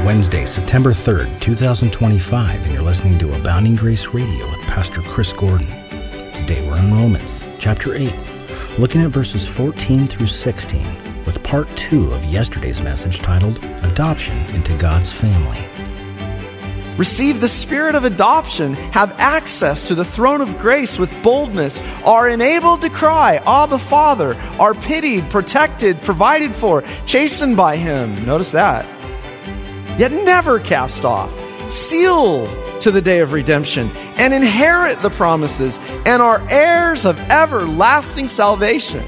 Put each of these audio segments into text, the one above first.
Wednesday, September 3rd, 2025, and you're listening to Abounding Grace Radio with Pastor Chris Gordon. Today we're in Romans, chapter 8, looking at verses 14 through 16, with part 2 of yesterday's message titled, Adoption into God's Family. Receive the spirit of adoption, have access to the throne of grace with boldness, are enabled to cry, Abba, Father, are pitied, protected, provided for, chastened by Him. Notice that. Yet never cast off, sealed to the day of redemption, and inherit the promises, and are heirs of everlasting salvation.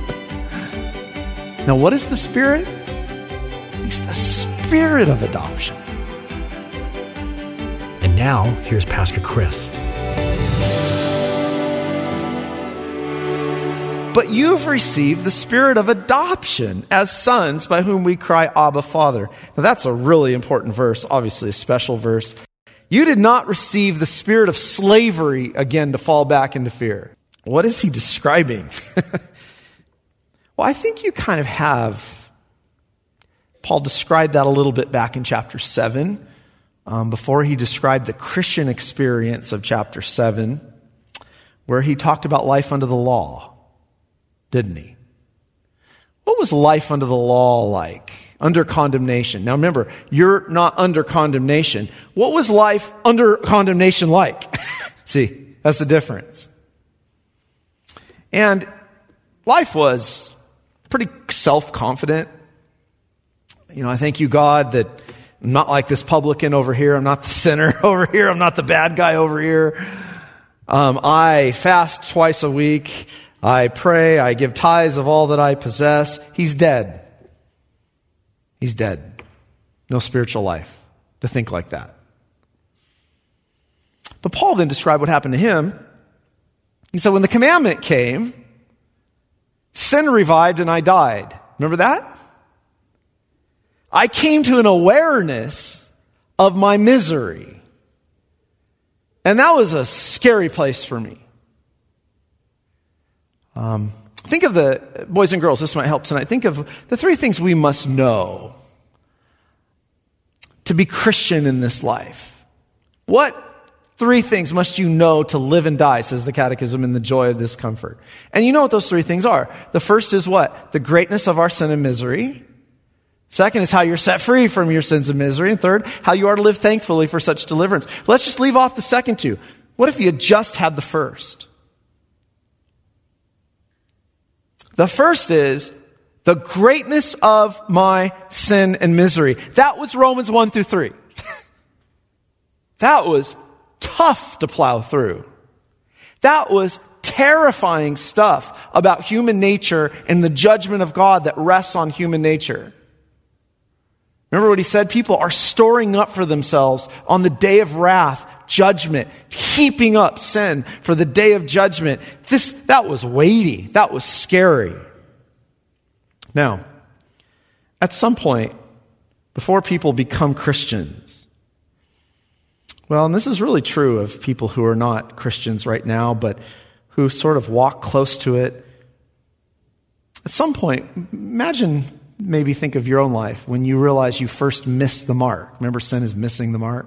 Now, what is the Spirit? He's the Spirit of adoption. And now, here's Pastor Chris. But you've received the spirit of adoption as sons by whom we cry, Abba, Father. Now that's a really important verse, obviously a special verse. You did not receive the spirit of slavery again to fall back into fear. What is he describing? Well, I think you kind of have. Paul described that a little bit back in chapter 7, before he described the Christian experience of chapter 7, where he talked about life under the law. Didn't he? What was life under the law like? Under condemnation. Now remember, you're not under condemnation. What was life under condemnation like? See, that's the difference. And life was pretty self-confident. I thank you, God, that I'm not like this publican over here. I'm not the sinner over here. I'm not the bad guy over here. I fast twice a week. I pray, I give tithes of all that I possess. He's dead. He's dead. No spiritual life to think like that. But Paul then described what happened to him. He said, when the commandment came, sin revived and I died. Remember that? I came to an awareness of my misery. And that was a scary place for me. Think of the, boys and girls, this might help tonight. Think of the 3 things we must know to be Christian in this life. What 3 things must you know to live and die, says the Catechism, in the joy of this comfort. And you know what those 3 things are. The first is what? The greatness of our sin and misery. Second is how you're set free from your sins and misery. And third, how you are to live thankfully for such deliverance. Let's just leave off the second 2. What if you had just had the first? The first is the greatness of my sin and misery. That was Romans 1 through 3. That was tough to plow through. That was terrifying stuff about human nature and the judgment of God that rests on human nature. Remember what he said? People are storing up for themselves on the day of wrath, judgment, heaping up sin for the day of judgment. That was weighty. That was scary. Now, at some point, before people become Christians, well, and this is really true of people who are not Christians right now, but who sort of walk close to it. At some point, maybe think of your own life when you realize you first missed the mark. Remember, sin is missing the mark.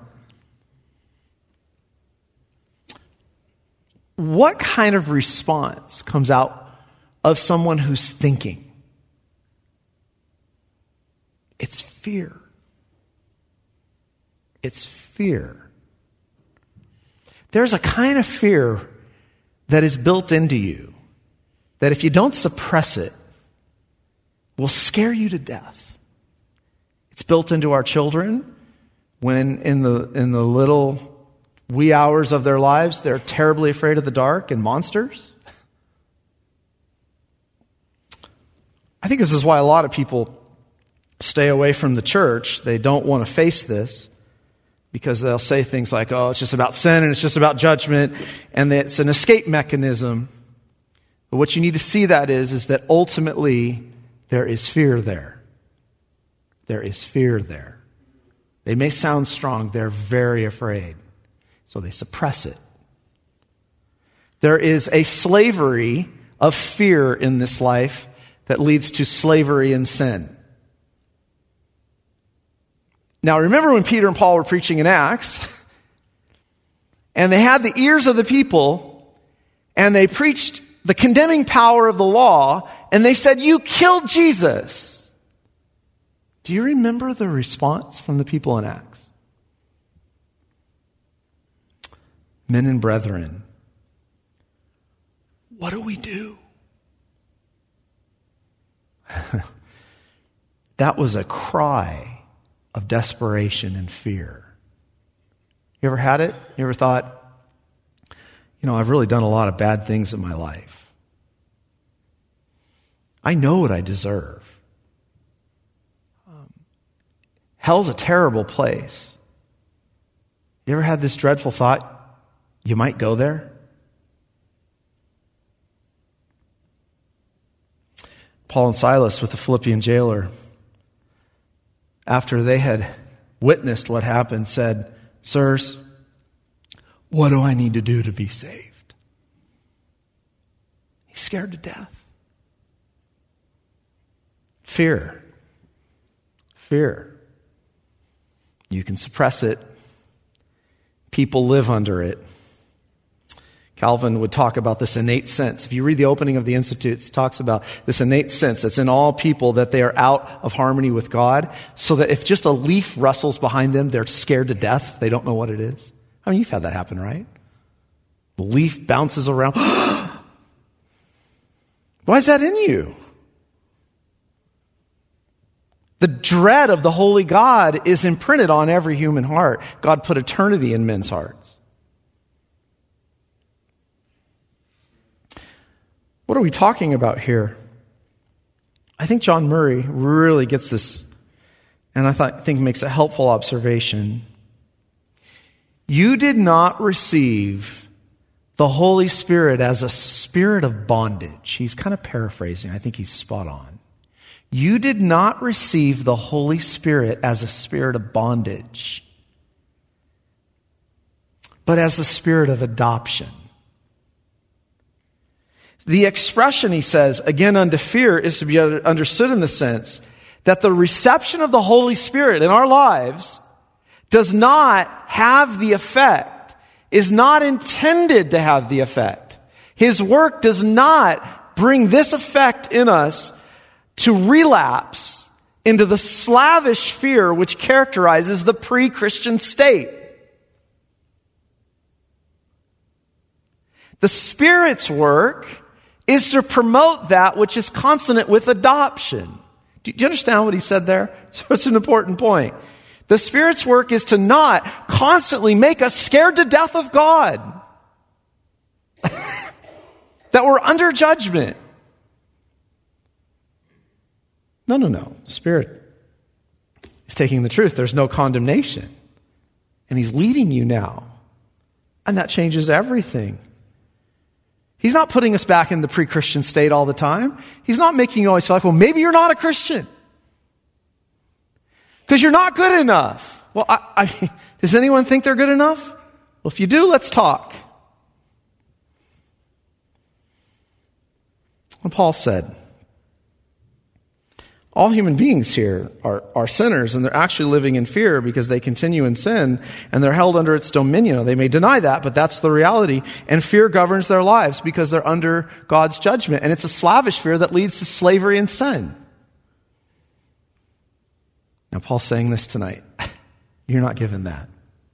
What kind of response comes out of someone who's thinking? It's fear. It's fear. There's a kind of fear that is built into you that if you don't suppress it, will scare you to death. It's built into our children when in the little wee hours of their lives, they're terribly afraid of the dark and monsters. I think this is why a lot of people stay away from the church. They don't want to face this because they'll say things like, oh, it's just about sin and it's just about judgment and it's an escape mechanism. But what you need to see that is that ultimately there is fear there. There is fear there. They may sound strong. They're very afraid. So they suppress it. There is a slavery of fear in this life that leads to slavery in sin. Now, remember when Peter and Paul were preaching in Acts, and they had the ears of the people, and they preached the condemning power of the law, and they said, "You killed Jesus." Do you remember the response from the people in Acts? "Men and brethren, what do we do?" That was a cry of desperation and fear. You ever had it? You ever thought, I've really done a lot of bad things in my life. I know what I deserve. Hell's a terrible place. You ever had this dreadful thought, you might go there? Paul and Silas with the Philippian jailer, after they had witnessed what happened, said, "Sirs, what do I need to do to be saved?" He's scared to death. Fear. You can suppress it. People live under it. Calvin would talk about this innate sense. If you read the opening of the Institutes, it talks about this innate sense that's in all people that they are out of harmony with God, so that if just a leaf rustles behind them, they're scared to death. They don't know what it is. I mean, you've had that happen, right? The leaf bounces around. Why is that in you? The dread of the holy God is imprinted on every human heart. God put eternity in men's hearts. What are we talking about here? I think John Murray really gets this, and I think makes a helpful observation. You did not receive the Holy Spirit as a spirit of bondage. He's kind of paraphrasing. I think he's spot on. You did not receive the Holy Spirit as a spirit of bondage, but as the spirit of adoption. The expression, he says, again unto fear, is to be understood in the sense that the reception of the Holy Spirit in our lives does not have the effect, is not intended to have the effect. His work does not bring this effect in us to relapse into the slavish fear which characterizes the pre-Christian state. The Spirit's work is to promote that which is consonant with adoption. Do you understand what he said there? So it's an important point. The Spirit's work is to not constantly make us scared to death of God. That we're under judgment. No. The Spirit is taking the truth. There's no condemnation. And He's leading you now. And that changes everything. He's not putting us back in the pre-Christian state all the time. He's not making you always feel like, well, maybe you're not a Christian. Because you're not good enough. Well, does anyone think they're good enough? Well, if you do, let's talk. Well, Paul said, all human beings here are sinners, and they're actually living in fear because they continue in sin, and they're held under its dominion. They may deny that, but that's the reality. And fear governs their lives because they're under God's judgment. And it's a slavish fear that leads to slavery and sin. Now, Paul's saying this tonight. You're not given that.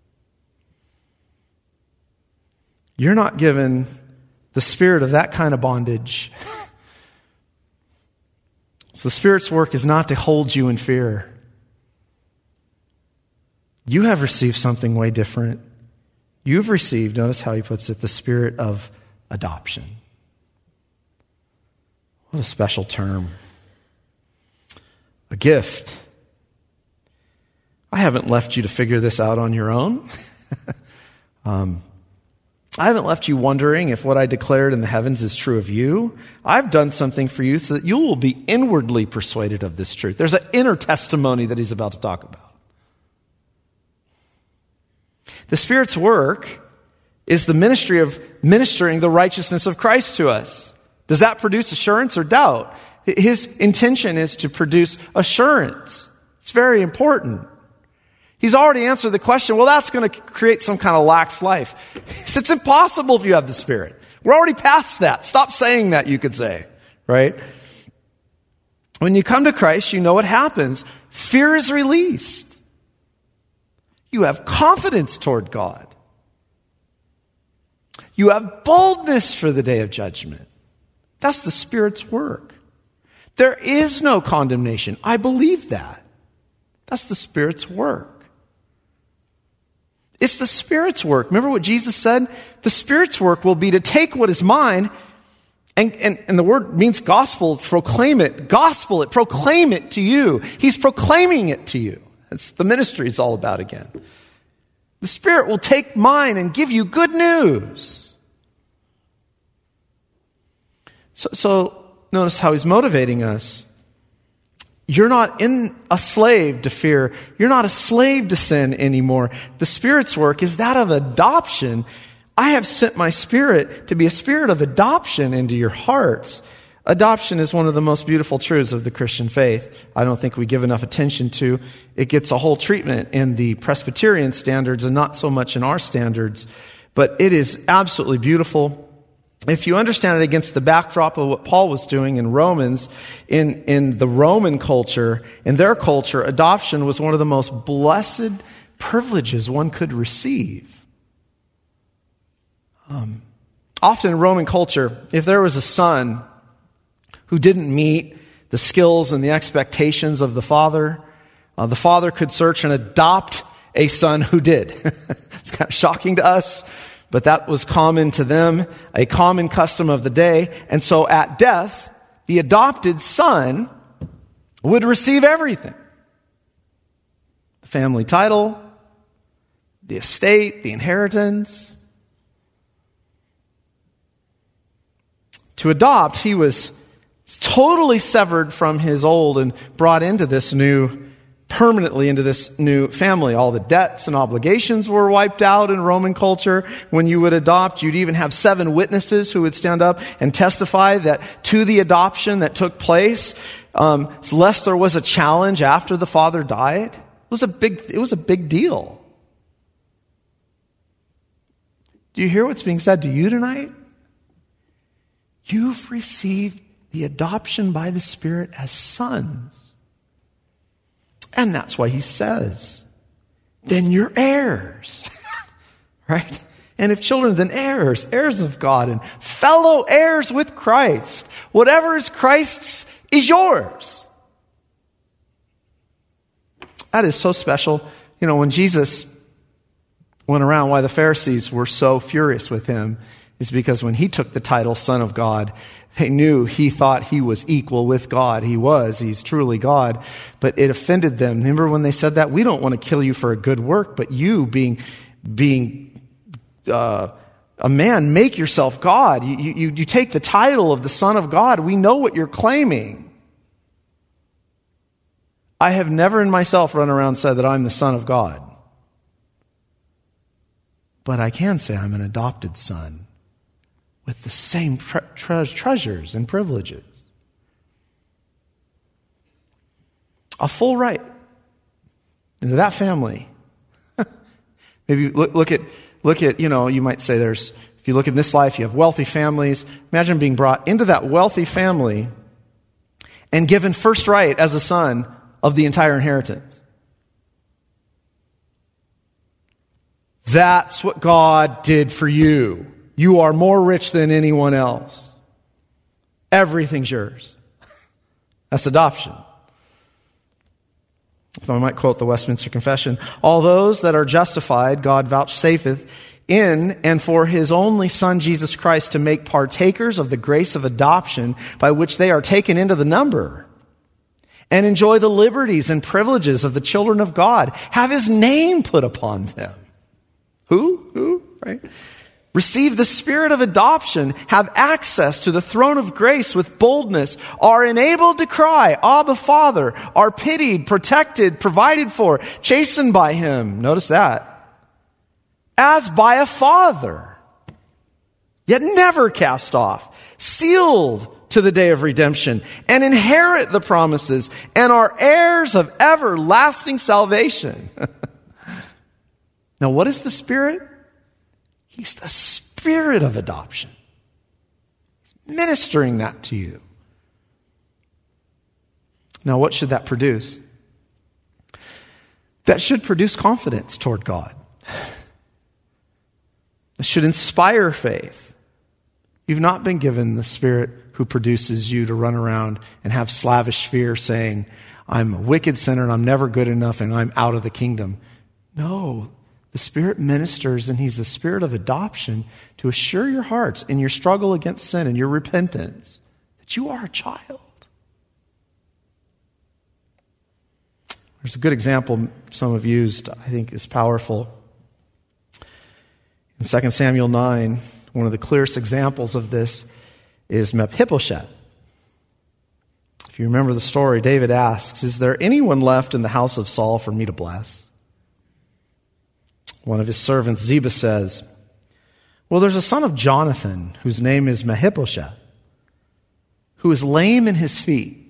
You're not given the spirit of that kind of bondage. So the Spirit's work is not to hold you in fear. You have received something way different. You've received, notice how he puts it, the spirit of adoption. What a special term. A gift. I haven't left you to figure this out on your own. I haven't left you wondering if what I declared in the heavens is true of you. I've done something for you so that you will be inwardly persuaded of this truth. There's an inner testimony that he's about to talk about. The Spirit's work is the ministry of ministering the righteousness of Christ to us. Does that produce assurance or doubt? His intention is to produce assurance. It's very important. He's already answered the question, well, that's going to create some kind of lax life. He said, it's impossible if you have the Spirit. We're already past that. Stop saying that, you could say, right? When you come to Christ, you know what happens. Fear is released. You have confidence toward God. You have boldness for the day of judgment. That's the Spirit's work. There is no condemnation. I believe that. That's the Spirit's work. It's the Spirit's work. Remember what Jesus said? The Spirit's work will be to take what is mine, and the word means gospel, proclaim it. Gospel it, proclaim it to you. He's proclaiming it to you. That's the ministry it's all about again. The Spirit will take mine and give you good news. So notice how he's motivating us. You're not a slave to fear. You're not a slave to sin anymore. The Spirit's work is that of adoption. I have sent my Spirit to be a spirit of adoption into your hearts. Adoption is one of the most beautiful truths of the Christian faith. I don't think we give enough attention to. It gets a whole treatment in the Presbyterian standards and not so much in our standards. But it is absolutely beautiful. If you understand it against the backdrop of what Paul was doing in Romans, in the Roman culture, in their culture, adoption was one of the most blessed privileges one could receive. Often in Roman culture, if there was a son who didn't meet the skills and the expectations of the father could search and adopt a son who did. It's kind of shocking to us. But that was common to them, a common custom of the day. And so at death, the adopted son would receive everything. The family title, the estate, the inheritance. To adopt, he was totally severed from his old and brought into this permanently into this new family. All the debts and obligations were wiped out in Roman culture. When you would adopt, you'd even have 7 witnesses who would stand up and testify that to the adoption that took place, lest there was a challenge after the father died. It was a big deal. Do you hear what's being said to you tonight? You've received the adoption by the Spirit as sons. And that's why he says, then you're heirs. Right? And if children, then heirs, heirs of God and fellow heirs with Christ. Whatever is Christ's is yours. That is so special. You know, when Jesus went around, why the Pharisees were so furious with him is because when he took the title Son of God, they knew he thought he was equal with God. He's truly God, but it offended them. Remember when they said that? We don't want to kill you for a good work, but you being a man, make yourself God. You take the title of the Son of God. We know what you're claiming. I have never in myself run around and said that I'm the Son of God. But I can say I'm an adopted son with the same treasures and privileges. A full right into that family. Maybe look at, you might say if you look in this life, you have wealthy families. Imagine being brought into that wealthy family and given first right as a son of the entire inheritance. That's what God did for you. You are more rich than anyone else. Everything's yours. That's adoption. If I might quote the Westminster Confession, all those that are justified, God vouchsafeth in and for his only Son, Jesus Christ, to make partakers of the grace of adoption by which they are taken into the number and enjoy the liberties and privileges of the children of God. Have his name put upon them. Who? Right? Receive the spirit of adoption, have access to the throne of grace with boldness, are enabled to cry, Abba, Father, are pitied, protected, provided for, chastened by him. Notice that. As by a father, yet never cast off, sealed to the day of redemption, and inherit the promises, and are heirs of everlasting salvation. Now, what is the Spirit? He's the Spirit of adoption. He's ministering that to you. Now, what should that produce? That should produce confidence toward God. It should inspire faith. You've not been given the Spirit who produces you to run around and have slavish fear saying, I'm a wicked sinner and I'm never good enough and I'm out of the kingdom. No, the Spirit ministers, and He's the Spirit of adoption to assure your hearts in your struggle against sin and your repentance that you are a child. There's a good example some have used, I think is powerful. In 2 Samuel 9, one of the clearest examples of this is Mephibosheth. If you remember the story, David asks, is there anyone left in the house of Saul for me to bless? One of his servants, Ziba, says, well, there's a son of Jonathan whose name is Mephibosheth, who is lame in his feet.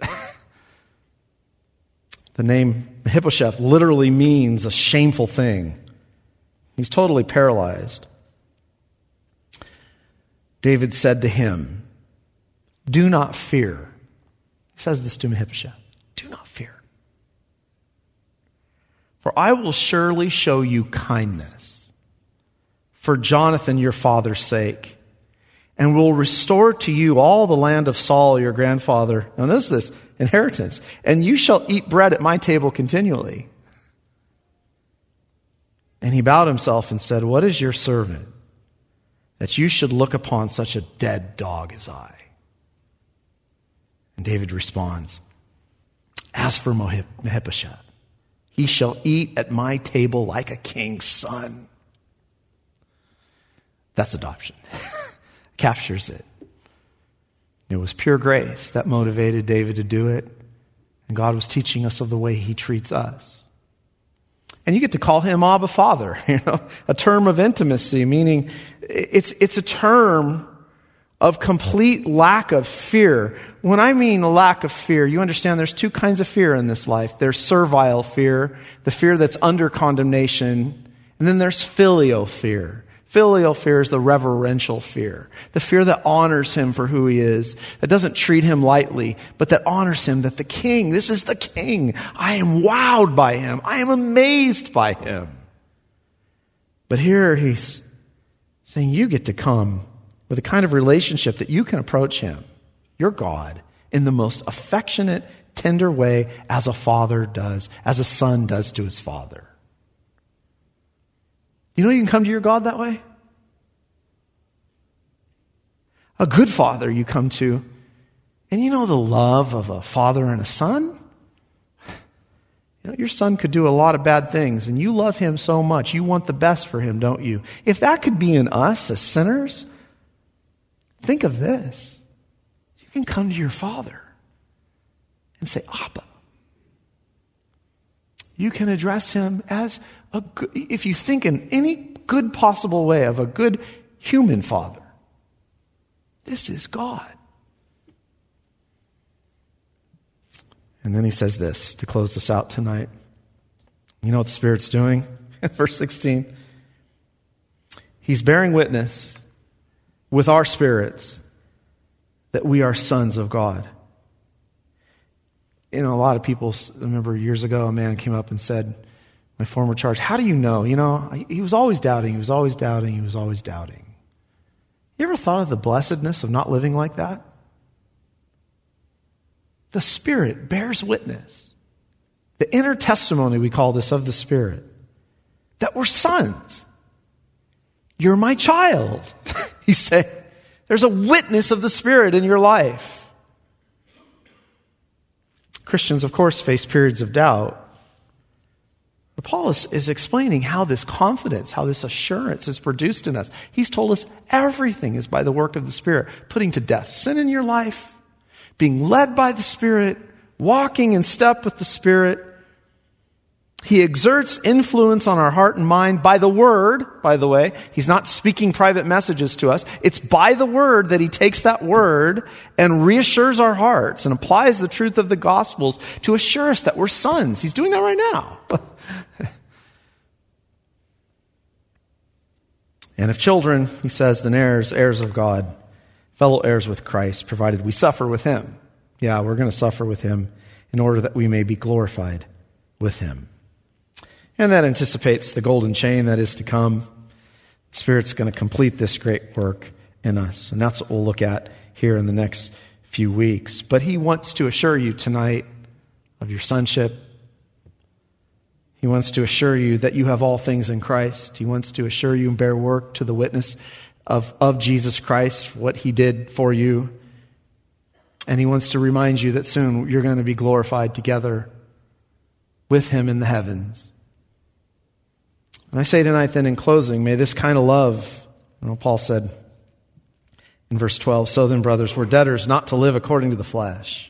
The name Mephibosheth literally means a shameful thing. He's totally paralyzed. David said to him, do not fear. He says this to Mephibosheth. Do not fear. For I will surely show you kindness for Jonathan your father's sake, and will restore to you all the land of Saul your grandfather. Now notice this, inheritance. And you shall eat bread at my table continually. And he bowed himself and said, what is your servant that you should look upon such a dead dog as I? And David responds, as for Mephibosheth, he shall eat at my table like a king's son. That's adoption. Captures it. It was pure grace that motivated David to do it. And God was teaching us of the way He treats us. And you get to call Him Abba Father, a term of intimacy, meaning it's a term of complete lack of fear. When I mean a lack of fear, you understand there's two kinds of fear in this life. There's servile fear, the fear that's under condemnation, and then there's filial fear. Filial fear is the reverential fear, the fear that honors Him for who He is, that doesn't treat Him lightly, but that honors Him, that the King, this is the King. I am wowed by Him. I am amazed by Him. But here He's saying you get to come with a kind of relationship that you can approach Him, your God, in the most affectionate, tender way as a father does, as a son does to his father. You know you can come to your God that way? A good father you come to, and you know the love of a father and a son? Your son could do a lot of bad things, and you love him so much. You want the best for him, don't you? If that could be in us as sinners, think of this. You can come to your father and say, Abba. You can address him as a good, if you think in any good possible way of a good human father. This is God. And then he says this to close this out tonight. You know what the Spirit's doing? Verse 16. He's bearing witness with our spirits that we are sons of God. You know, a lot of people, I remember years ago, a man came up and said, my former charge, how do you know? You know, he was always doubting, he was always doubting, he was always doubting. You ever thought of the blessedness of not living like that? The Spirit bears witness. The inner testimony, we call this, of the Spirit, that we're sons. You're my child. He said, there's a witness of the Spirit in your life. Christians, of course, face periods of doubt. But Paul is explaining how this confidence, how this assurance is produced in us. He's told us everything is by the work of the Spirit, putting to death sin in your life, being led by the Spirit, walking in step with the Spirit. He exerts influence on our heart and mind by the Word, by the way. He's not speaking private messages to us. It's by the Word that he takes that Word and reassures our hearts and applies the truth of the Gospels to assure us that we're sons. He's doing that right now. And if children, he says, then heirs, heirs of God, fellow heirs with Christ, provided we suffer with him. Yeah, we're going to suffer with him in order that we may be glorified with him. And that anticipates the golden chain that is to come. The Spirit's going to complete this great work in us. And that's what we'll look at here in the next few weeks. But he wants to assure you tonight of your sonship. He wants to assure you that you have all things in Christ. He wants to assure you and bear work to the witness of Jesus Christ, what he did for you. And he wants to remind you that soon you're going to be glorified together with him in the heavens. And I say tonight then in closing, may this kind of love, Paul said in verse 12, so then, brothers, we're debtors not to live according to the flesh,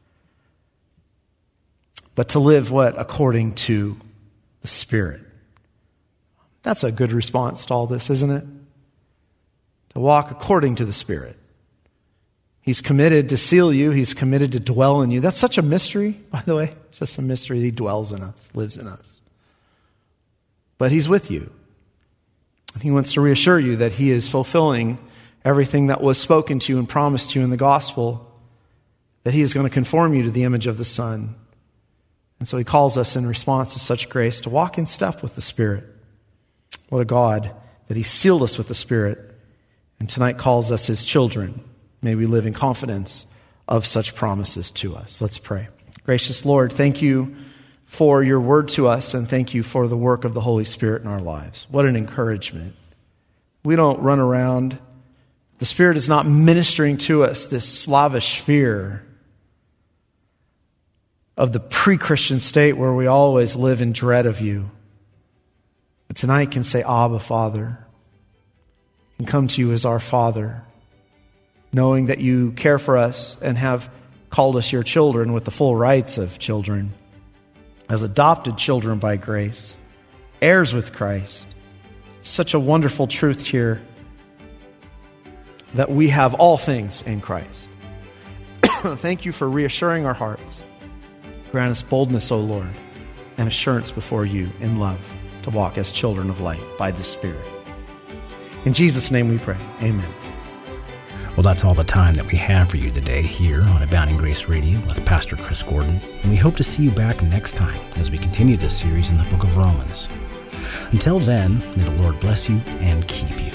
but to live what? According to the Spirit. That's a good response to all this, isn't it? To walk according to the Spirit. He's committed to seal you. He's committed to dwell in you. That's such a mystery, by the way. It's just a mystery. He dwells in us, lives in us. But he's with you. He wants to reassure you that he is fulfilling everything that was spoken to you and promised to you in the gospel, that he is going to conform you to the image of the Son. And so he calls us in response to such grace to walk in step with the Spirit. What a God that he sealed us with the Spirit and tonight calls us his children. May we live in confidence of such promises to us. Let's pray. Gracious Lord, thank you for your word to us, and thank you for the work of the Holy Spirit in our lives. What an encouragement. We don't run around. The Spirit is not ministering to us this slavish fear of the pre-Christian state where we always live in dread of you. But tonight can say, Abba, Father, and come to you as our Father, knowing that you care for us and have called us your children with the full rights of children, as adopted children by grace, heirs with Christ. Such a wonderful truth here that we have all things in Christ. Thank you for reassuring our hearts. Grant us boldness, O Lord, and assurance before you in love to walk as children of light by the Spirit. In Jesus' name we pray. Amen. Well, that's all the time that we have for you today here on Abounding Grace Radio with Pastor Chris Gordon, and we hope to see you back next time as we continue this series in the book of Romans. Until then, may the Lord bless you and keep you.